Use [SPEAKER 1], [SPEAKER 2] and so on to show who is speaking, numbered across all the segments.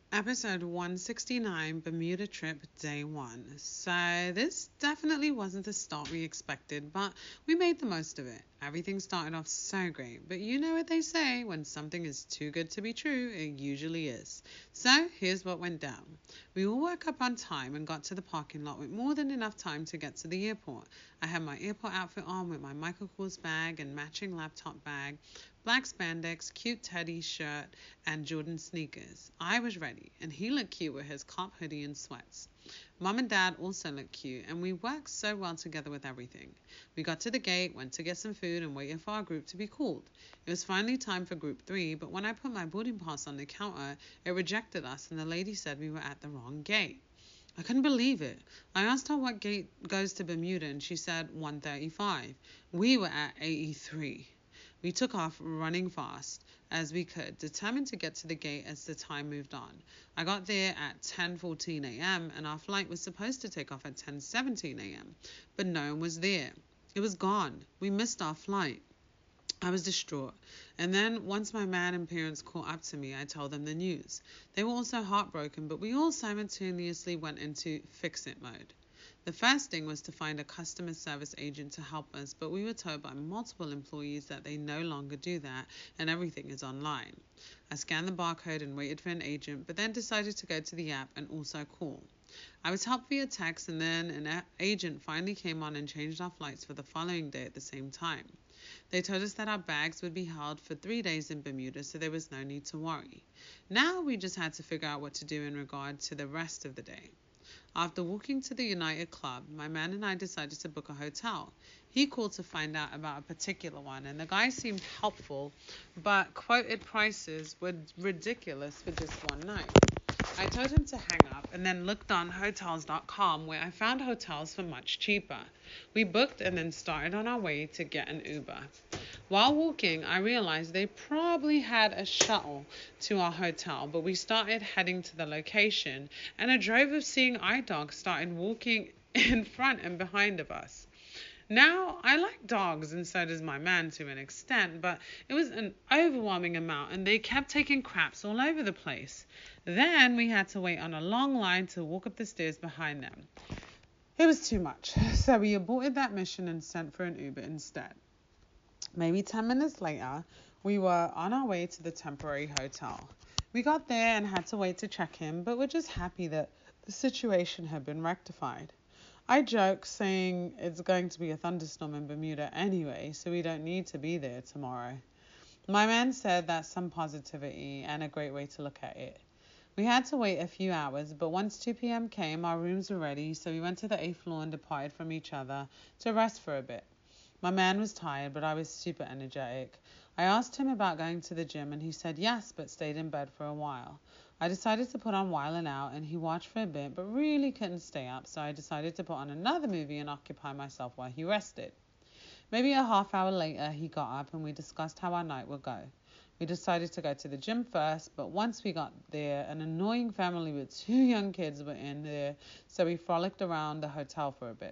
[SPEAKER 1] Episode 169, Bermuda Trip, Day 1. So, this definitely wasn't the start we expected, but we made the most of it. Everything started off so great, but you know what they say, when something is too good to be true, it usually is. So, here's what went down. We all woke up on time and got to the parking lot with more than enough time to get to the airport. I had my airport outfit on with my Michael Kors bag and matching laptop bag, black spandex, cute teddy shirt, and Jordan sneakers. I was ready, and he looked cute with his cop hoodie and sweats. Mom and Dad also looked cute, and we worked so well together with everything. We got to the gate, went to get some food, and waited for our group to be called. It was finally time for group 3, but when I put my boarding pass on the counter, it rejected us, and the lady said we were at the wrong gate. I couldn't believe it. I asked her what gate goes to Bermuda, and she said 135. We were at 83. We took off running fast as we could, determined to get to the gate as the time moved on. I got there at 10:14 a.m. and our flight was supposed to take off at 10:17 a.m., but no one was there. It was gone. We missed our flight. I was distraught. And then, once my man and parents caught up to me, I told them the news. They were also heartbroken, but we all simultaneously went into fix it mode. The first thing was to find a customer service agent to help us, but we were told by multiple employees that they no longer do that and everything is online. I scanned the barcode and waited for an agent, but then decided to go to the app and also call. I was helped via text, and then an agent finally came on and changed our flights for the following day at the same time. They told us that our bags would be held for 3 days in Bermuda, so there was no need to worry. Now we just had to figure out what to do in regard to the rest of the day. After walking to the United Club, my man and I decided to book a hotel. He called to find out about a particular one, and the guy seemed helpful, but quoted prices were ridiculous for just one night. I told him to hang up and then looked on hotels.com, where I found hotels for much cheaper. We booked and then started on our way to get an Uber. While walking, I realized they probably had a shuttle to our hotel, but we started heading to the location, and a drove of seeing eye dogs started walking in front and behind of us. Now, I like dogs, and so does my man to an extent, but it was an overwhelming amount, and they kept taking craps all over the place. Then we had to wait on a long line to walk up the stairs behind them. It was too much, so we aborted that mission and sent for an Uber instead. Maybe 10 minutes later, we were on our way to the temporary hotel. We got there and had to wait to check in, but we're just happy that the situation had been rectified. I joke saying it's going to be a thunderstorm in Bermuda anyway, so we don't need to be there tomorrow. My man said that's some positivity and a great way to look at it. We had to wait a few hours, but once 2 p.m. came, our rooms were ready, so we went to the 8th floor and departed from each other to rest for a bit. My man was tired, but I was super energetic. I asked him about going to the gym, and he said yes, but stayed in bed for a while. I decided to put on Wild 'N Out, and he watched for a bit, but really couldn't stay up, so I decided to put on another movie and occupy myself while he rested. Maybe a half hour later, he got up, and we discussed how our night would go. We decided to go to the gym first, but once we got there, an annoying family with 2 young kids were in there, so we frolicked around the hotel for a bit.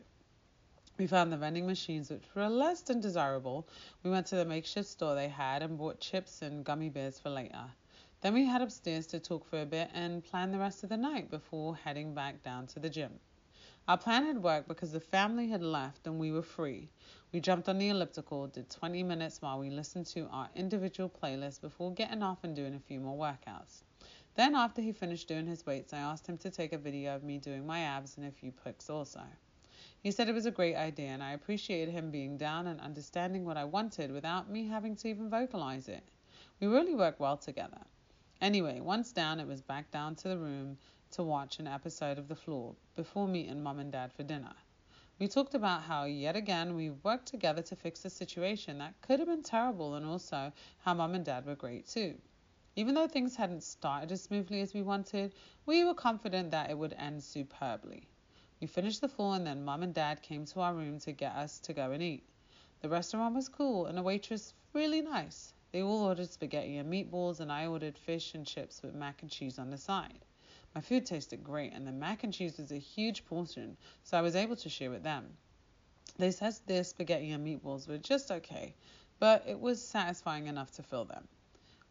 [SPEAKER 1] We found the vending machines, which were less than desirable. We went to the makeshift store they had and bought chips and gummy bears for later. Then we head upstairs to talk for a bit and plan the rest of the night before heading back down to the gym. Our plan had worked because the family had left and we were free. We jumped on the elliptical, did 20 minutes while we listened to our individual playlists before getting off and doing a few more workouts. Then after he finished doing his weights, I asked him to take a video of me doing my abs and a few pics also. He said it was a great idea, and I appreciated him being down and understanding what I wanted without me having to even vocalize it. We really worked well together. Anyway, once down, it was back down to the room to watch an episode of The Floor before meeting Mom and Dad for dinner. We talked about how, yet again, we worked together to fix a situation that could have been terrible, and also how Mom and Dad were great too. Even though things hadn't started as smoothly as we wanted, we were confident that it would end superbly. We finished The Floor, and then Mom and Dad came to our room to get us to go and eat. The restaurant was cool, and the waitress really nice. They all ordered spaghetti and meatballs, and I ordered fish and chips with mac and cheese on the side. My food tasted great, and the mac and cheese was a huge portion, so I was able to share with them. They said their spaghetti and meatballs were just okay, but it was satisfying enough to fill them.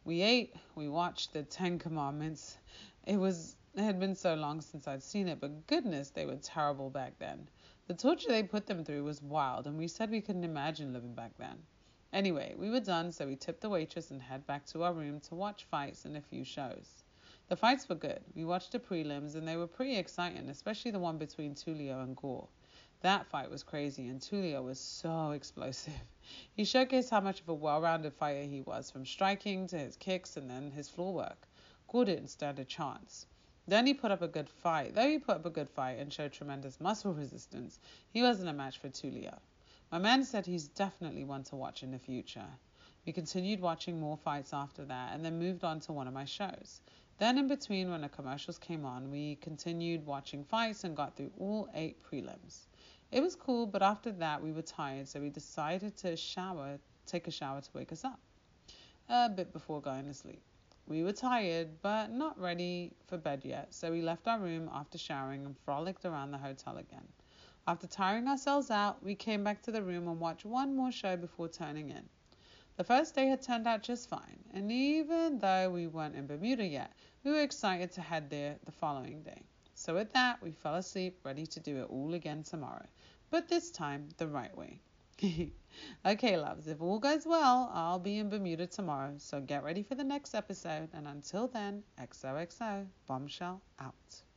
[SPEAKER 1] We ate, we watched the Ten Commandments. It had been so long since I'd seen it, but goodness, they were terrible back then. The torture they put them through was wild, and we said we couldn't imagine living back then. Anyway, we were done, so we tipped the waitress and head back to our room to watch fights and a few shows. The fights were good. We watched the prelims, and they were pretty exciting, especially the one between Tulio and Gore. That fight was crazy, and Tulio was so explosive. He showcased how much of a well-rounded fighter he was, from striking to his kicks and then his floor work. Gore didn't stand a chance. Though he put up a good fight and showed tremendous muscle resistance, he wasn't a match for Tulio. My man said he's definitely one to watch in the future. We continued watching more fights after that and then moved on to one of my shows. Then in between, when the commercials came on, we continued watching fights and got through all 8 prelims. It was cool, but after that we were tired, so we decided to take a shower to wake us up a bit before going to sleep. We were tired, but not ready for bed yet, so we left our room after showering and frolicked around the hotel again. After tiring ourselves out, we came back to the room and watched one more show before turning in. The first day had turned out just fine, and even though we weren't in Bermuda yet, we were excited to head there the following day. So with that, we fell asleep, ready to do it all again tomorrow, but this time the right way. Okay, loves, if all goes well, I'll be in Bermuda tomorrow, so get ready for the next episode, and until then, XOXO, Bombshell out.